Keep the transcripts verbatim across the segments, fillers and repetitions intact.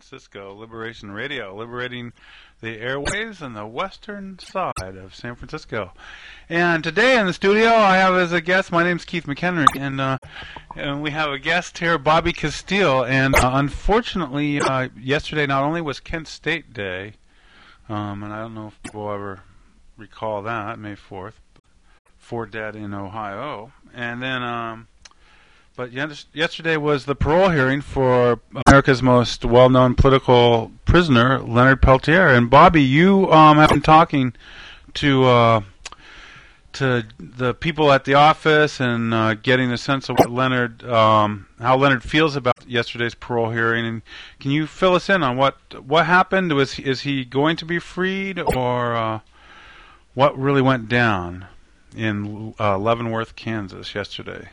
Francisco Liberation Radio, liberating the airways on the western side of San Francisco. And today in the studio I have as a guest, my name's Keith McHenry, and uh, and we have a guest here, Bobby Castile. And uh, unfortunately, uh, yesterday not only was Kent State Day, um, and I don't know if people ever recall that, May fourth, four dead in Ohio, and then... Um, But yesterday was the parole hearing for America's most well-known political prisoner, Leonard Peltier. And Bobby, you um, have been talking to uh, to the people at the office and uh, getting a sense of what Leonard, um, how Leonard feels about yesterday's parole hearing. And can you fill us in on what what happened? Was is he going to be freed, or uh, what really went down in uh, Leavenworth, Kansas, yesterday?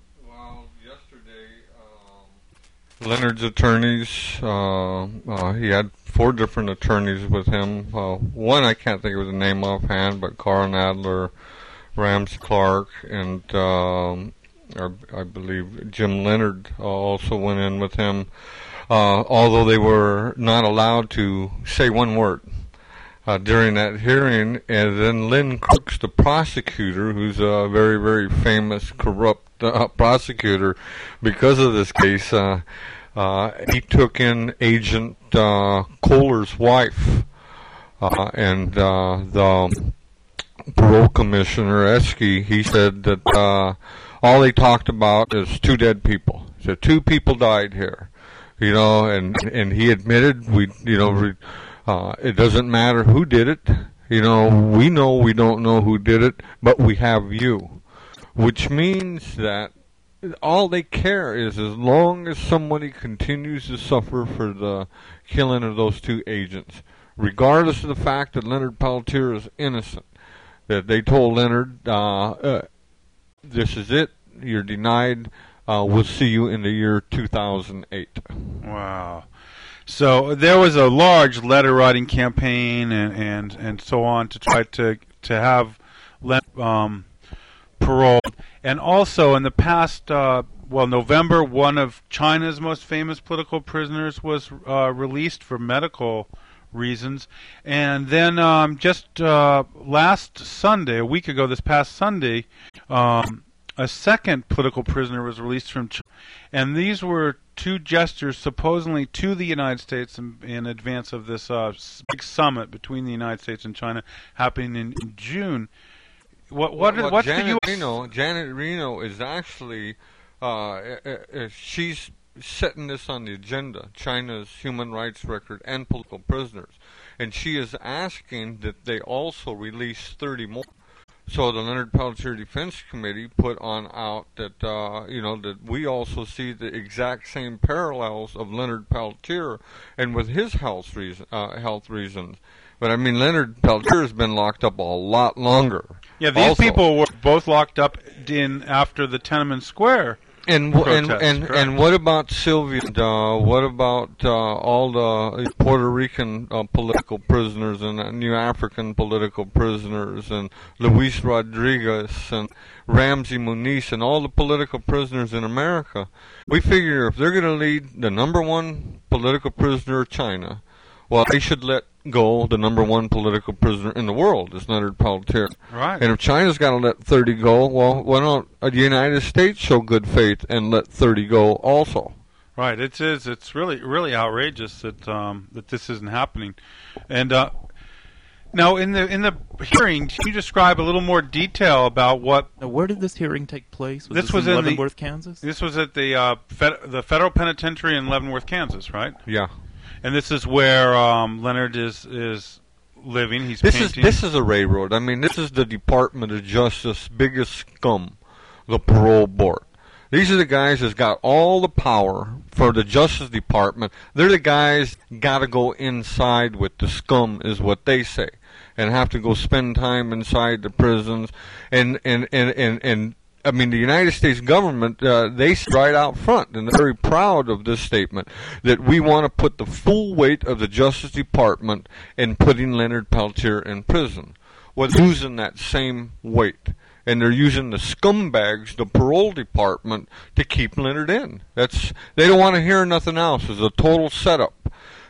Leonard's attorneys, uh, uh, he had four different attorneys with him. Uh, one, I can't think of the name offhand, but Carl Nadler, Ramsey Clark, and um, or I believe Jim Leonard uh, also went in with him, uh, although they were not allowed to say one word uh, during that hearing. And then Lynn Crooks, the prosecutor, who's a very, very famous corrupt Uh, prosecutor, because of this case, uh, uh, he took in Agent uh, Kohler's wife, uh, and uh, the parole commissioner, Esky, he said that uh, all they talked about is two dead people. So two people died here, you know, and and he admitted, we, you know, re, uh, it doesn't matter who did it, you know, we know we don't know who did it, but we have you. Which means that all they care is as long as somebody continues to suffer for the killing of those two agents, regardless of the fact that Leonard Peltier is innocent, that they told Leonard, uh, uh, this is it, you're denied, uh, we'll see you in the year two thousand eight. Wow. So there was a large letter-writing campaign and, and, and so on to try to, to have um, parole. And also in the past, uh, well, November, one of China's most famous political prisoners was uh, released for medical reasons. And then um, just uh, last Sunday, a week ago, this past Sunday, um, a second political prisoner was released from China. And these were two gestures supposedly to the United States in, in advance of this uh, big summit between the United States and China happening in, in June. What what well, what's Janet the U S Reno? Janet Reno is actually uh, uh, she's setting this on the agenda, China's human rights record and political prisoners, and she is asking that they also release thirty more. So the Leonard Peltier Defense Committee put on out that uh, you know that we also see the exact same parallels of Leonard Peltier and with his health reason uh, health reasons. But I mean, Leonard Peltier has been locked up a lot longer. Yeah, these also. people were both locked up in after the Tiananmen Square and protest, and and, and what about Sylvia? Uh, what about uh, all the Puerto Rican uh, political prisoners and uh, New African political prisoners and Luis Rodriguez and Ramsey Muniz and all the political prisoners in America? We figure if they're going to lead the number one political prisoner of China, well, they should let go the number one political prisoner in the world is Leonard Peltier. Right. And if China's got to let thirty go, well, why don't the United States show good faith and let thirty go also? Right. It is. It's really, really outrageous that um, that this isn't happening. And uh, now, in the in the hearing, can you describe a little more detail about what? Now, where did this hearing take place? Was this, this was in in Leavenworth, the, Kansas? This was at the uh, fed, the federal penitentiary in Leavenworth, Kansas, right? Yeah. And this is where um, Leonard is is living. He's this painting. is this is a railroad. I mean, this is the Department of Justice biggest scum, the parole board. These are the guys that's got all the power for the Justice Department. They're the guys got to go inside with the scum, is what they say, and have to go spend time inside the prisons, and and and and. and I mean, the United States government, uh, they say right out front, and they're very proud of this statement, that we want to put the full weight of the Justice Department in putting Leonard Peltier in prison. Well, using that same weight. And they're using the scumbags, the parole department, to keep Leonard in. That's They don't want to hear nothing else. It's a total setup.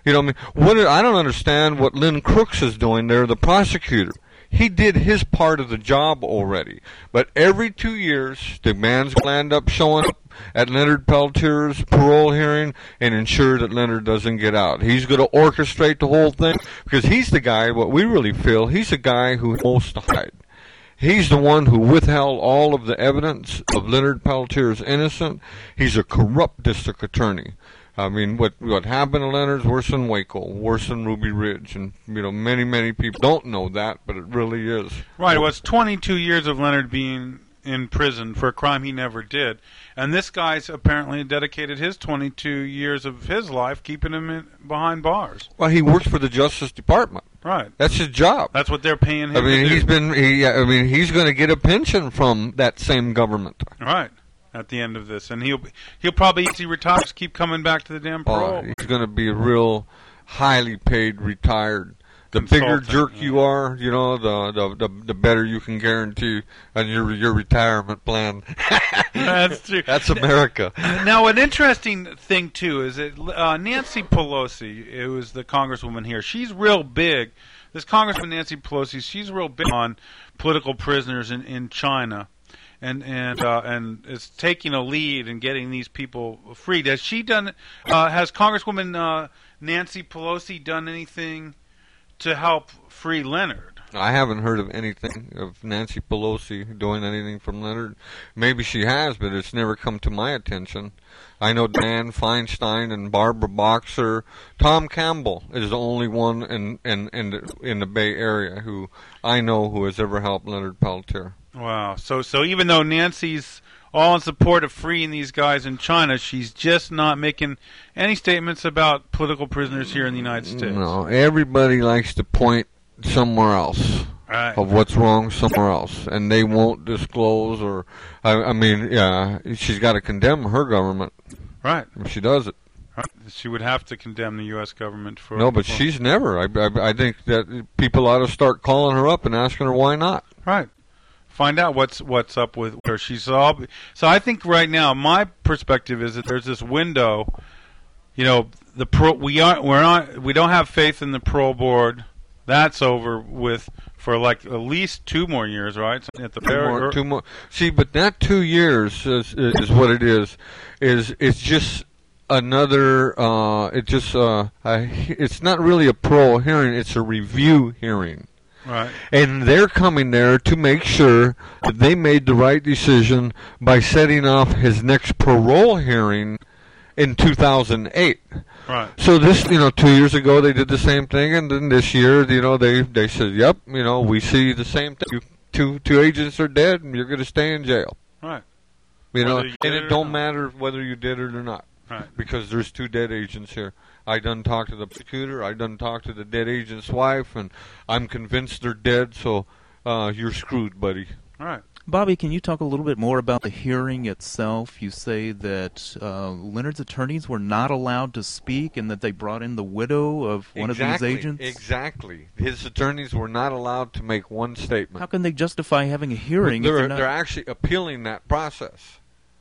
You know, I mean, what I don't understand what Lynn Crooks is doing there, the prosecutor. He did his part of the job already. But every two years, the man's going to end up showing up at Leonard Peltier's parole hearing and ensure that Leonard doesn't get out. He's going to orchestrate the whole thing because he's the guy, what we really feel, he's the guy who most to hide. He's the one who withheld all of the evidence of Leonard Peltier's innocent. He's a corrupt district attorney. I mean, what what happened to Leonard's worse than Waco, worse than Ruby Ridge, and you know, many many people don't know that, but it really is. Right. It was twenty-two years of Leonard being in prison for a crime he never did, and this guy's apparently dedicated his twenty-two years of his life keeping him in, behind bars. Well, he works for the Justice Department. Right. That's his job. That's what they're paying him. I mean, to he's do. been. He, I mean, he's going to get a pension from that same government. Right. At the end of this, and he'll he'll probably as he retires keep coming back to the damn parole. Oh, he's going to be a real highly paid retired. The bigger jerk yeah. you are, you know, the, the the the better you can guarantee on your your retirement plan. That's true. That's America. Now, an interesting thing too is that uh, Nancy Pelosi, it was the congresswoman here. She's real big. This Congresswoman Nancy Pelosi, she's real big on political prisoners in in China. And and uh, and is taking a lead in getting these people freed. Has she done? Uh, has Congresswoman uh, Nancy Pelosi done anything to help free Leonard? I haven't heard of anything of Nancy Pelosi doing anything from Leonard. Maybe she has, but it's never come to my attention. I know Dan Feinstein and Barbara Boxer. Tom Campbell is the only one in in in the, in the Bay Area who I know who has ever helped Leonard Peltier. Wow. So so even though Nancy's all in support of freeing these guys in China, she's just not making any statements about political prisoners here in the United States. No, everybody likes to point somewhere else Right. of what's wrong somewhere else, and they won't disclose or, I, I mean, yeah, she's got to condemn her government. Right. If she does it. Right. She would have to condemn the U S government for... No, but for, she's never. I, I, I think that people ought to start calling her up and asking her why not. Right. Find out what's what's up with her. She's all... So I think right now, my perspective is that there's this window, you know, the pro, we aren't, we're not, we don't have faith in the parole board. That's over with for like at least two more years, right? At the Two more, two more. See, but that two years is, is what it is. Is it's just another. Uh, it just. Uh, a, it's not really a parole hearing. It's a review hearing. Right. And they're coming there to make sure that they made the right decision by setting off his next parole hearing in two thousand eight. Right. So this, you know, two years ago they did the same thing, and then this year, you know, they they said, "Yep, you know, we see the same thing. You, two two agents are dead, and you're going to stay in jail." Right. You know, Whether you and did it it or don't not. matter whether you did it or not, Right. because there's two dead agents here. I done talked to the prosecutor. I done talked to the dead agent's wife, and I'm convinced they're dead. So uh, you're screwed, buddy. Right. Bobby, can you talk a little bit more about the hearing itself? You say that uh, Leonard's attorneys were not allowed to speak and that they brought in the widow of one exactly, of these agents? Exactly. His attorneys were not allowed to make one statement. How can they justify having a hearing? They're, if they're, not... they're actually appealing that process.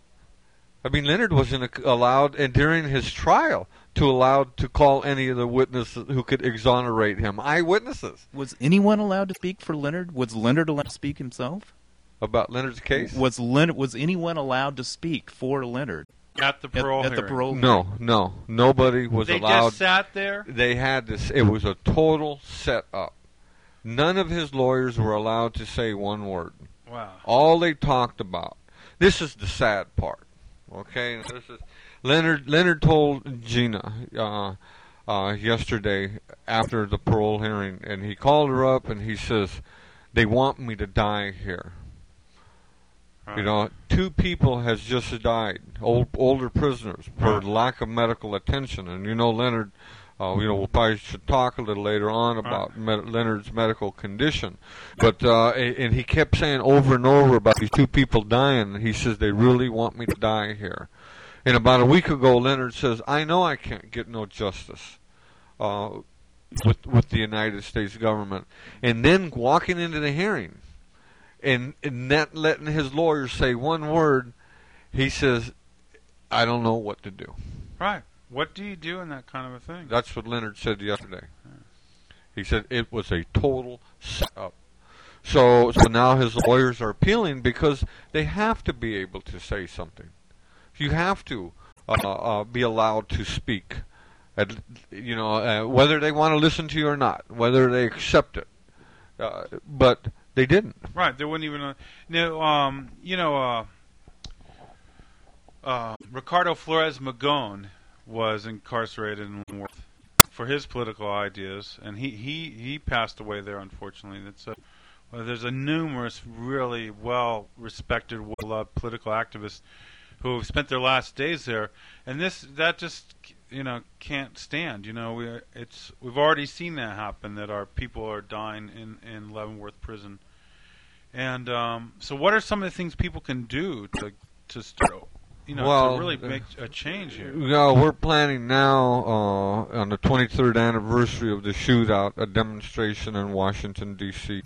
I mean, Leonard wasn't allowed, and during his trial, to allowed to call any of the witnesses who could exonerate him. Eyewitnesses. Was anyone allowed to speak for Leonard? Was Leonard allowed to speak himself? About Leonard's case? Was Leonard, was anyone allowed to speak for Leonard At the at, parole at the hearing. parole? No, no. Nobody was They allowed. just sat there? They had this. It was a total setup. None of his lawyers were allowed to say one word. Wow. All they talked about. This is the sad part. Okay, this is Leonard. Leonard told Gina uh, uh, yesterday after the parole hearing, and he called her up and he says, "They want me to die here." Right. You know, two people has just died, old, older prisoners, for Right. lack of medical attention. And you know, Leonard, uh, you know, we'll probably should talk a little later on about Right. med- Leonard's medical condition. But uh, and, and he kept saying over and over about these two people dying. And he says they really want me to die here. And about a week ago, Leonard says, "I know I can't get no justice uh, with with the United States government." And then walking into the hearing. And, and not letting his lawyer say one word, he says, "I don't know what to do." Right. What do you do in that kind of a thing? That's what Leonard said yesterday. He said it was a total setup. So, so now his lawyers are appealing because they have to be able to say something. You have to uh, uh, be allowed to speak. At, you know, uh, whether they want to listen to you or not, whether they accept it. Uh, but they didn't. Right. They wouldn't even. Uh, no. Um. You know. Uh. Uh. Ricardo Flores Magón was incarcerated in Leavenworth for his political ideas, and he he he passed away there. Unfortunately, that's a. Well, there's a numerous really well-respected, well-loved political activists who have spent their last days there, and this that just you know can't stand. You know, we it's we've already seen that happen, that our people are dying in in Leavenworth prison, and um, so what are some of the things people can do to to start, you know, well, to really make a change here? Yeah, we're planning now uh, on the twenty-third anniversary of the shootout, a demonstration in Washington D C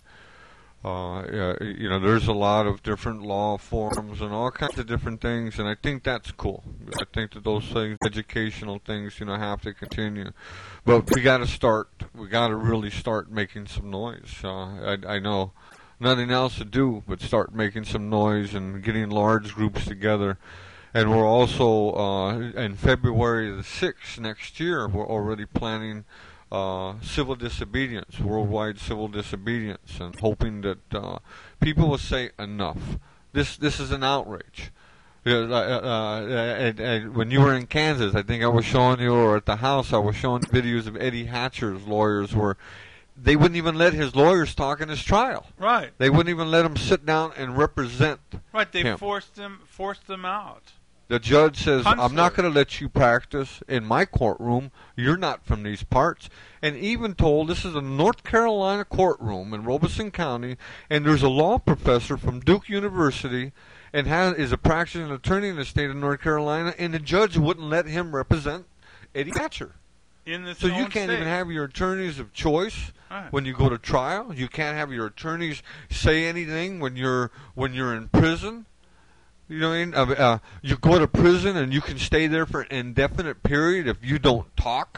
Uh, yeah, you know, there's a lot of different law forms and all kinds of different things, and I think that's cool. I think that those things, educational things, you know, have to continue. But we got to start. We got to really start making some noise. Uh, I, I know nothing else to do but start making some noise and getting large groups together. And we're also uh, in February the sixth next year. We're already planning. Uh, civil disobedience, worldwide civil disobedience, and hoping that uh, people will say enough. This this is an outrage. Uh, uh, and, and when you were in Kansas, I think I was showing you, or at the house, I was showing videos of Eddie Hatcher's lawyers where they wouldn't even let his lawyers talk in his trial. Right. They wouldn't even let him sit down and represent. Right. They him. forced them forced them out. The judge says, Consular. I'm not going to let you practice in my courtroom. You're not from these parts. And even told, this is a North Carolina courtroom in Robeson County, and there's a law professor from Duke University and has, is a practicing attorney in the state of North Carolina, and the judge wouldn't let him represent Eddie Hatcher. In this So you own can't state. even have your attorneys of choice Right. when you go to trial. You can't have your attorneys say anything when you're when you're in prison. You know what I mean? Uh, uh, you go to prison and you can stay there for an indefinite period if you don't talk.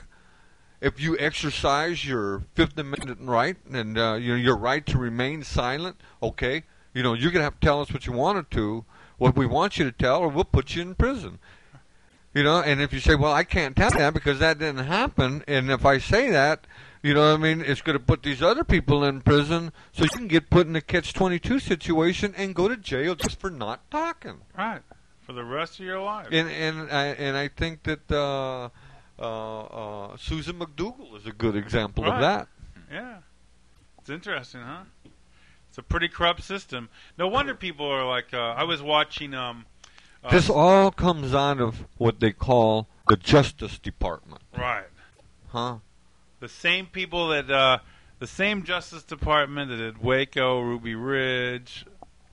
If you exercise your Fifth Amendment right and uh, you know, your right to remain silent, okay, you know, you're going to have to tell us what you wanted to, what we want you to tell, or we'll put you in prison. You know, and if you say, well, I can't tell that because that didn't happen, and if I say that, you know what I mean, it's going to put these other people in prison, so you can get put in a catch twenty-two situation and go to jail just for not talking. Right. For the rest of your life. And and I, and I think that uh, uh, uh, Susan McDougal is a good example Right. of that. Yeah. It's interesting, huh? It's a pretty corrupt system. No wonder people are like, uh, I was watching... Um, uh, This all comes out of what they call the Justice Department. Right. Huh? The same people that, uh, the same Justice Department that did Waco, Ruby Ridge,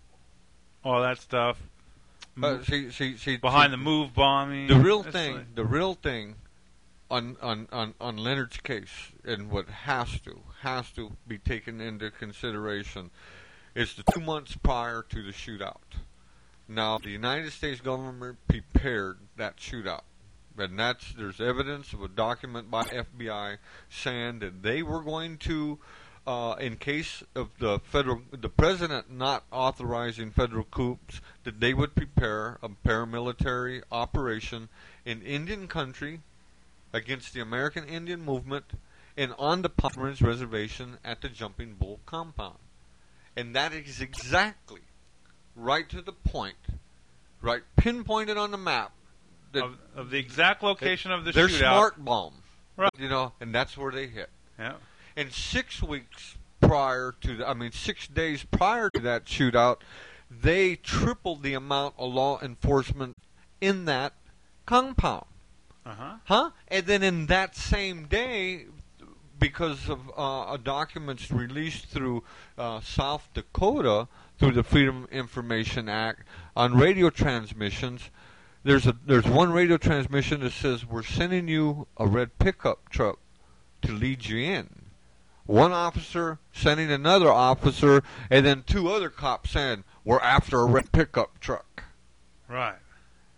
all that stuff. Uh, see, see, see, Behind see, the move bombing. The real It's thing, like- the real thing on, on, on, on Leonard's case, and what has to, has to be taken into consideration, is the two months prior to the shootout. Now, the United States government prepared that shootout. And that's, there's evidence of a document by F B I saying that they were going to, uh, in case of the federal, the president not authorizing federal coups, that they would prepare a paramilitary operation in Indian country against the American Indian movement and on the Pomeranz Reservation at the Jumping Bull compound. And that is exactly right to the point, right pinpointed on the map. Of, of the exact location of the Their shootout. smart bomb, Right. you know, and that's where they hit. Yeah. And six weeks prior to, the, I mean, six days prior to that shootout, they tripled the amount of law enforcement in that compound. Uh-huh. Huh? And then in that same day, because of uh, documents released through uh, South Dakota, through the Freedom of Information Act, on radio transmissions, There's a there's one radio transmission that says, we're sending you a red pickup truck to lead you in. One officer sending another officer, and then two other cops saying, we're after a red pickup truck. Right.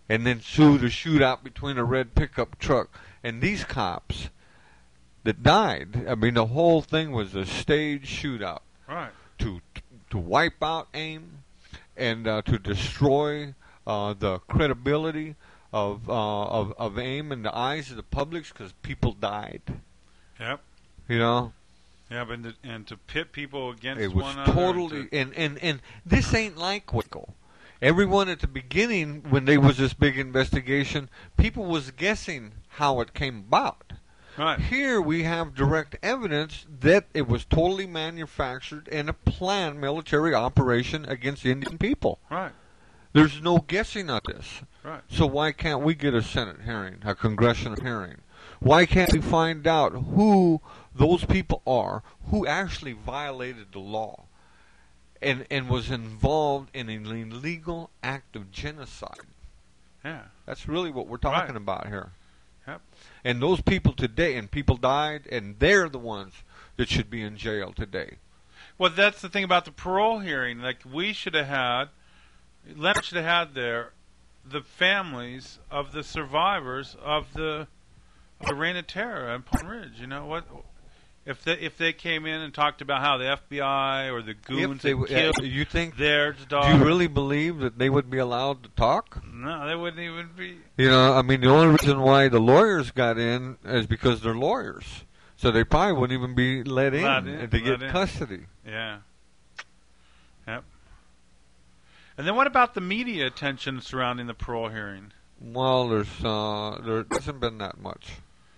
and then sue the shootout between a red pickup truck and these cops that died. I mean, the whole thing was a staged shootout. Right. To to wipe out AIM and uh, to destroy uh, the credibility of, uh, of of AIM in the eyes of the public because people died. Yep. You know. Yeah, but to, and to pit people against it was one another. totally to, and, and and this ain't like Waco. Everyone at the beginning, when there was this big investigation, people was guessing how it came about. Right. Here we have direct evidence that it was totally manufactured and a planned military operation against Indian people. Right. There's no guessing at this. Right. So why can't we get a Senate hearing, a congressional hearing? Why can't we find out who those people are who actually violated the law and and was involved in an illegal act of genocide? Yeah. That's really what we're talking Right. about here. Yep. And those people today, and people died, and they're the ones that should be in jail today. Well, that's the thing about the parole hearing. Like, we should have had, Leonard should have had there the families of the survivors of the, of the Reign of Terror and Pine Ridge. You know what? If they if they came in and talked about how the F B I or the If goons they, had w- killed uh, you think? their Do daughter, you really believe that they would be allowed to talk? no, they wouldn't even be. You know, I mean, the only reason why the lawyers got in is because they're lawyers. So they probably wouldn't even be let in, Let in, to get let in. custody. Yeah. Yep. And then what about the media attention surrounding the parole hearing? Well, there's uh, there hasn't been that much.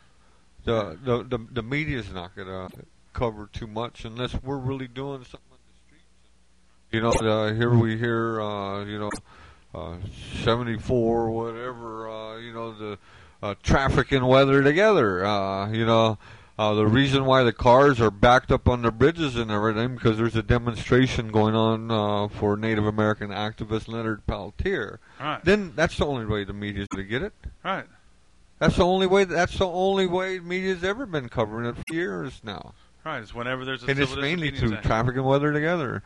The the the, the media's not gonna cover too much unless we're really doing something on the streets. You know, uh, here we hear, uh, you know, uh, seventy-four, whatever. Uh, you know, the uh, traffic and weather together. Uh, you know. Uh, the reason why the cars are backed up on the bridges and everything because there's a demonstration going on uh, for Native American activist Leonard Peltier. Right. Then that's the only way the media's going to get it. Right. That's the only way. That's the only way media's ever been covering it for years now. Right. It's whenever there's a And it's civil mainly disobedience through act. traffic and weather together,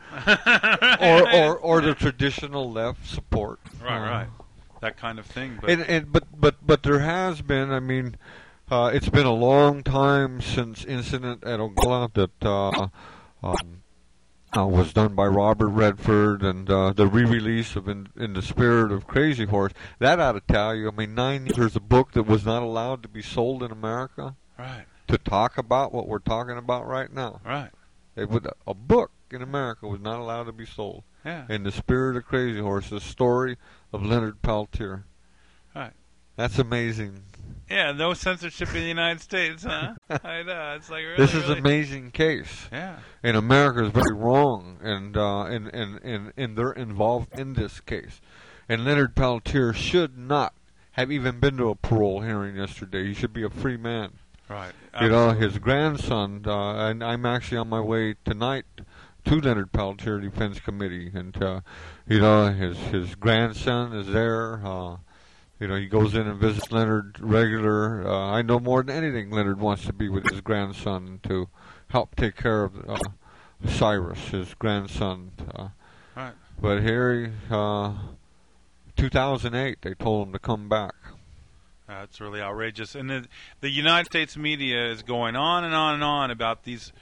or, or or the traditional left support. Right. Uh, Right. That kind of thing. But And and but but but there has been. I mean. Uh, it's been a long time since incident at Oglala that uh, um, uh, was done by Robert Redford and uh, the re-release of In, In the Spirit of Crazy Horse. That ought to tell you. I mean, nine years a book that was not allowed to be sold in America right. to talk about what we're talking about right now. Right. It would, a book in America was not allowed to be sold. Yeah. In the Spirit of Crazy Horse, the story of Leonard Peltier. Right. That's amazing. Yeah, no censorship in the United States, huh? I know. It's like really, This is really... an amazing case. Yeah. And America is very wrong, and uh, and, and, and, and they're involved in this case. And Leonard Peltier should not have even been to a parole hearing yesterday. He should be a free man. Right. You know, Absolutely. his grandson, uh, and I'm actually on my way tonight to Leonard Peltier Defense Committee, and uh, you know, his his grandson is there. Uh, You know, he goes in and visits Leonard regular. Uh, I know more than anything Leonard wants to be with his grandson to help take care of uh, Cyrus, his grandson. Uh, Right. But here, he, uh, two thousand eight, they told him to come back. That's really outrageous. And the, the United States media is going on and on and on about these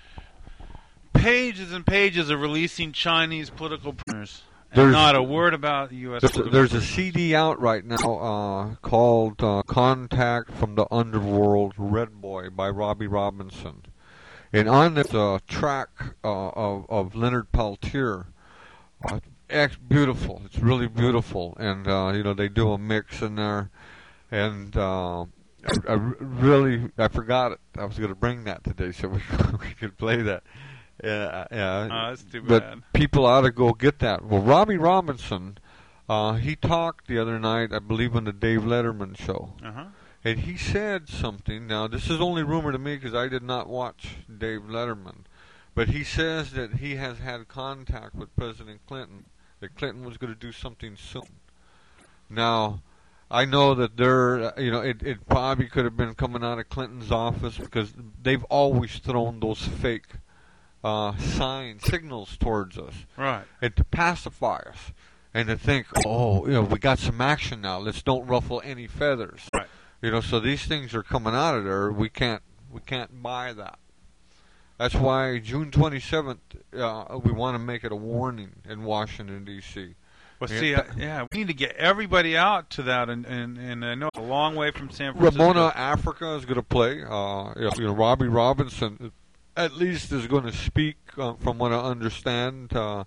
pages and pages of releasing Chinese political prisoners. And There's- not a word about U S There's a, political there's a prisoners. C D out right now uh, called uh, Contact from the Underworld, Red Boy by Robbie Robinson. And on this uh, track uh, of, of Leonard Peltier, uh, it's beautiful. It's really beautiful. And, uh, you know, they do a mix in there. And uh, I, I really, I forgot it. I was going to bring that today so we, we could play that. Yeah, yeah. Oh, that's too but bad. people ought to go get that. Well, Robbie Robinson, uh, he talked the other night, I believe, on the Dave Letterman show. Uh-huh. And he said something. Now, this is only rumor to me because I did not watch Dave Letterman. But he says that he has had contact with President Clinton, that Clinton was going to do something soon. Now, I know that they're, you know, it, it probably could have been coming out of Clinton's office because they've always thrown those fake uh, signs, signals towards us. Right. And to pacify us. and to think, oh, you know, we got some action now. Let's don't ruffle any feathers. Right. You know, so these things are coming out of there. We can't we can't buy that. That's why June twenty-seventh, uh, we want to make it a warning in Washington, D C Well, see, uh, yeah, we need to get everybody out to that, and and, and I know it's a long way from San Francisco. Ramona Africa is going to play. Uh, you know, Robbie Robinson, at least, is going to speak. Uh, from what I understand, uh,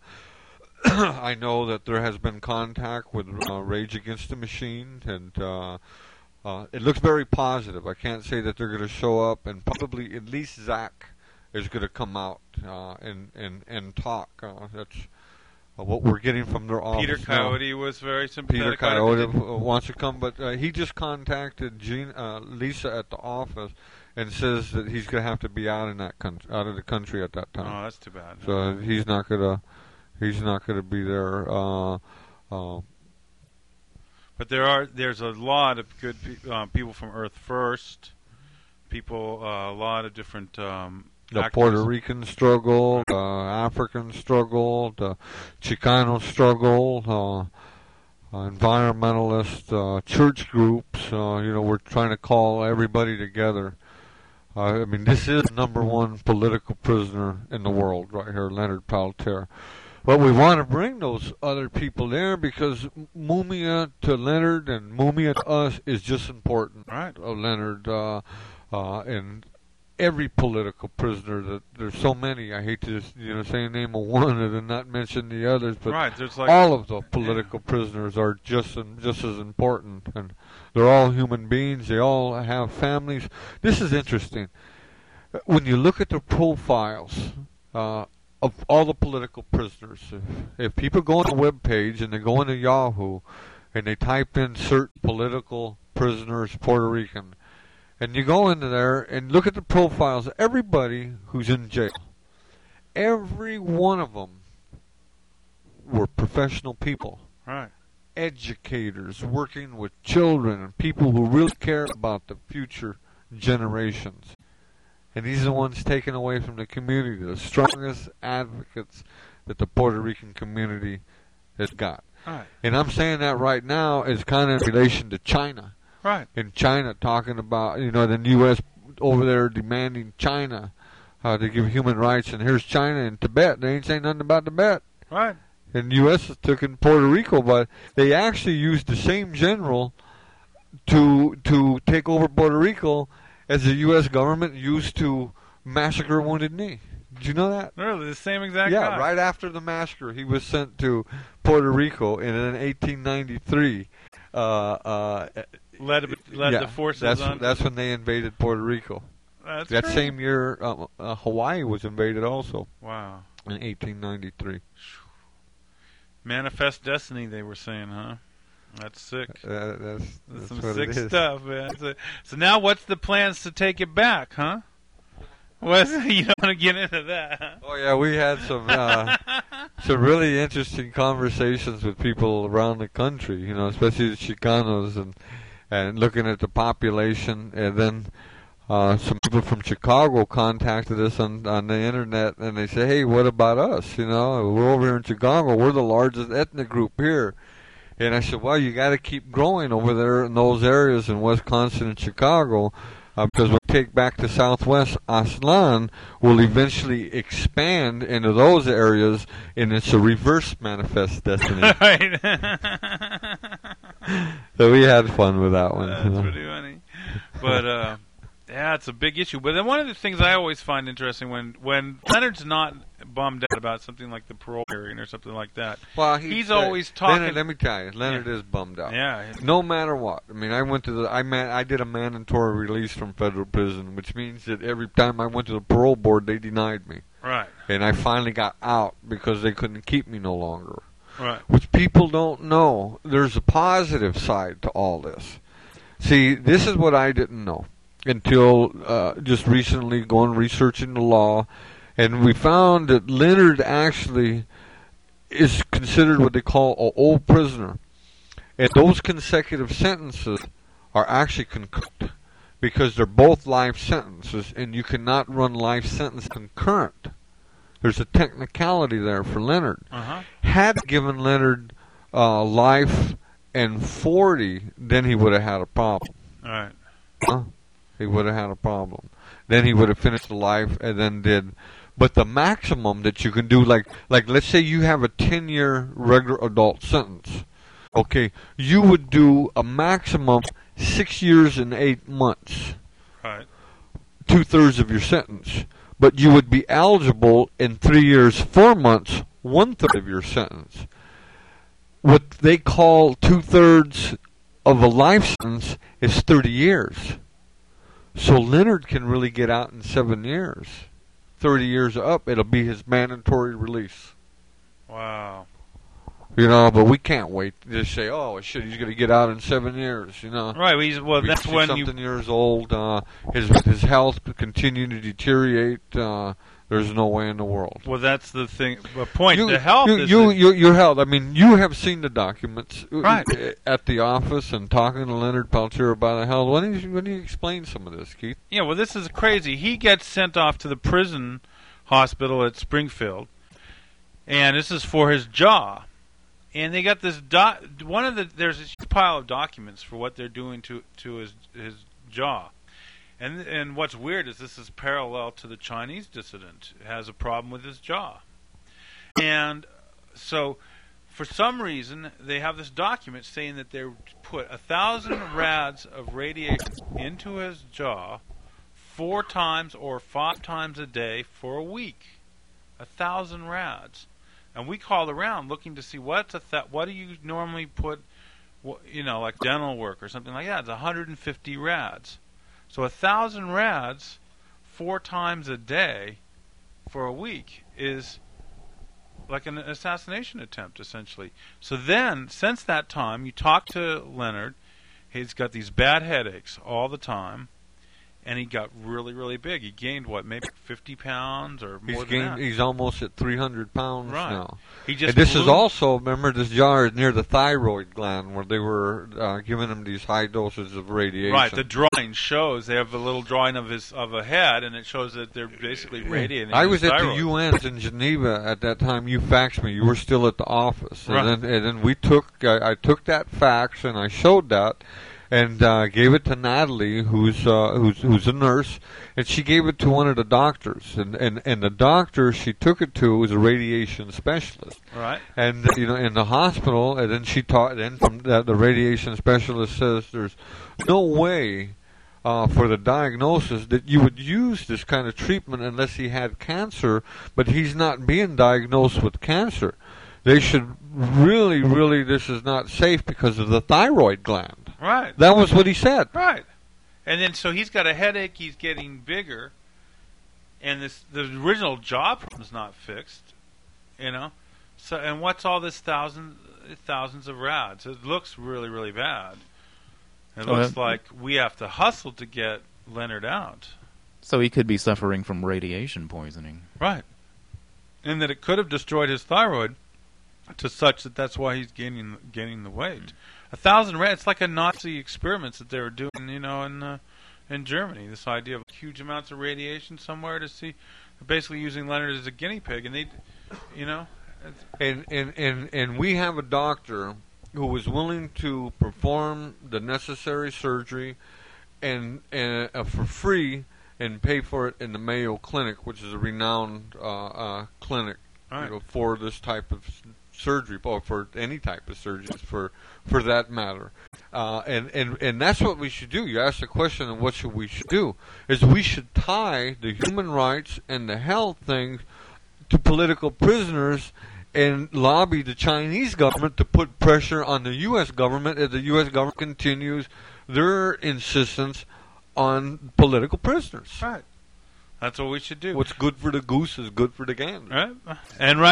I know that there has been contact with uh, Rage Against the Machine, and uh, uh, it looks very positive. I can't say that they're going to show up, and probably at least Zach is going to come out uh, and and and talk. Uh, that's uh, what we're getting from their office. Peter Coyote now. was very sympathetic. Peter Coyote wants to come, but uh, he just contacted Jean, uh, Lisa at the office and says that he's going to have to be out in that con- out of the country at that time. Oh, that's too bad. So he's not gonna he's not gonna be there. Uh, uh, but there are there's a lot of good pe- uh, people from Earth First. People, uh, a lot of different. Um, The actors. Puerto Rican struggle, the African struggle, the Chicano struggle, uh, uh, environmentalist uh, church groups. Uh, you know, we're trying to call everybody together. Uh, I mean, this is number one political prisoner in the world right here, Leonard Peltier. But we want to bring those other people there because Mumia to Leonard and Mumia to us is just important. Right. Uh, Leonard uh, uh, and every political prisoner, that there's so many. I hate to just, you know, say the name of one and then not mention the others, but right, there's like, all of the political yeah. prisoners are just and just as important, and they're all human beings. They all have families. This is interesting. When you look at the profiles uh, of all the political prisoners, if, if people go on a web page and they go into Yahoo and they type in certain political prisoners, Puerto Rican, and you go into there and look at the profiles of everybody who's in jail. Every one of them were professional people. Right. Educators working with children and people who really care about the future generations. And these are the ones taken away from the community, the strongest advocates that the Puerto Rican community has got. Right. And I'm saying that right now is kind of in relation to China. Right. In China, talking about, you know, the U S over there demanding China uh, to give human rights, and here's China and Tibet. They ain't saying nothing about Tibet. Right. And the U S has taken Puerto Rico, but they actually used the same general to to take over Puerto Rico as the U S government used to massacre Wounded Knee. Did you know that? Really, the same exact yeah, guy. right after the massacre, he was sent to Puerto Rico, and in eighteen ninety-three, uh, uh, led led yeah, the forces that's, on. That's when they invaded Puerto Rico. That's that great. same year, uh, uh, Hawaii was invaded also. Wow. In eighteen ninety-three. Manifest destiny, they were saying, huh? That's sick. Uh, that's, that's, that's some what sick it is. stuff, man. So, so now, what's the plans to take it back, huh? What's, you don't want to get into that, huh? Oh yeah, we had some uh, some really interesting conversations with people around the country. You know, especially the Chicanos, and and looking at the population, and then. Uh, some people from Chicago contacted us on, on the internet, and they say, hey, what about us? You know, we're over here in Chicago. We're the largest ethnic group here. And I said, well, you got to keep growing over there in those areas in Wisconsin and Chicago, uh, because when we take back to Southwest, Aslan will eventually expand into those areas, and it's a reverse manifest destiny. Right. So we had fun with that one. That's pretty funny. But, uh... yeah, it's a big issue. But then one of the things I always find interesting when, when Leonard's not bummed out about something like the parole hearing or something like that, well, he's, he's always talking. Leonard, let me tell you, Leonard yeah. is bummed out. Yeah. No matter what. I mean, I went to the I man I did a mandatory release from federal prison, which means that every time I went to the parole board, they denied me. Right. And I finally got out because they couldn't keep me no longer. Right. Which people don't know. There's a positive side to all this. See, this is what I didn't know until uh, just recently going researching the law, and we found that Leonard actually is considered what they call an old prisoner, and those consecutive sentences are actually concurrent because they're both life sentences, and you cannot run life sentence concurrent. There's a technicality there for Leonard. Uh-huh. Had given Leonard uh, life and forty, then he would have had a problem. All right. Huh? He would have had a problem. Then he would have finished the life and then did. But the maximum that you can do, like, like let's say you have a ten-year regular adult sentence. Okay, you would do a maximum six years and eight months. Right. Two-thirds of your sentence. But you would be eligible in three years, four months, one-third of your sentence. What they call two-thirds of a life sentence is thirty years. So Leonard can really get out in seven years. thirty years up, it'll be his mandatory release. Wow. You know, but we can't wait to just say, oh, shit, he's going to get out in seven years, you know. Right, well, he's, well He's that's when you... something years old, uh, his his health continue to deteriorate, uh, there's no way in the world. Well, that's the thing, the point, You, the health you, is... you, the- you, your health, I mean, you have seen the documents Right. at the office and talking to Leonard Peltier about the health. Why don't you, why don't you explain some of this, Keith? Yeah, well, this is crazy. He gets sent off to the prison hospital at Springfield, and this is for his jaw. And they got this doc. One of the there's this huge pile of documents for what they're doing to to his his jaw. And and what's weird is this is parallel to the Chinese dissident who has a problem with his jaw. And so, for some reason, they have this document saying that they put a thousand rads of radiation into his jaw four times or five times a day for a week. A thousand rads. And we called around looking to see what's a th- what do you normally put, wh- you know, like dental work or something like that. It's one hundred fifty rads. So a thousand rads four times a day for a week is like an assassination attempt, essentially. So then, since that time, you talk to Leonard. He's got these bad headaches all the time. And he got really, really big. He gained, what, maybe fifty pounds or more He's than gained, that. he's almost at three hundred pounds Right. now. He just And this blew- is also, remember, this jar is near the thyroid gland where they were uh, giving him these high doses of radiation. Right, the drawing shows they have a little drawing of his of a head, and it shows that they're basically radiating. I his was at thyroid. the U N's in Geneva at that time. You faxed me. You were still at the office, and Right. then and then we took. I, I took that fax and I showed that, and uh, gave it to Natalie, who's uh, who's who's a nurse, and she gave it to one of the doctors, and and and the doctor she took it to was a radiation specialist. Right. And you know, in the hospital, and then she taught. Then from that, the radiation specialist says there's no way uh, for the diagnosis that you would use this kind of treatment unless he had cancer, but he's not being diagnosed with cancer. They should really, really, this is not safe because of the thyroid gland. Right. That was what he said. Right. And then so he's got a headache. He's getting bigger, and this the original jaw problem's not fixed. You know. So and what's all this thousands thousands of rads? It looks really, really bad. It Oh, looks yeah. like we have to hustle to get Leonard out. So he could be suffering from radiation poisoning. Right. And that it could have destroyed his thyroid to such that that's why he's gaining gaining the weight. A thousand rats. It's like a Nazi experiments that they were doing, you know, in uh, in Germany. This idea of huge amounts of radiation somewhere to see, basically using Leonard as a guinea pig, and they, you know. It's, And, and, and, and we have a doctor who was willing to perform the necessary surgery and, and uh, for free and pay for it in the Mayo Clinic, which is a renowned uh, uh, clinic Right. you know, for this type of s- surgery, or for any type of surgery, for for that matter. Uh, and, and, and that's what we should do. You asked the question of what should we should do, is we should tie the human rights and the health thing to political prisoners and lobby the Chinese government to put pressure on the U S government as the U S government continues their insistence on political prisoners. right. That's what we should do. What's good for the goose is good for the gander. Right. And right.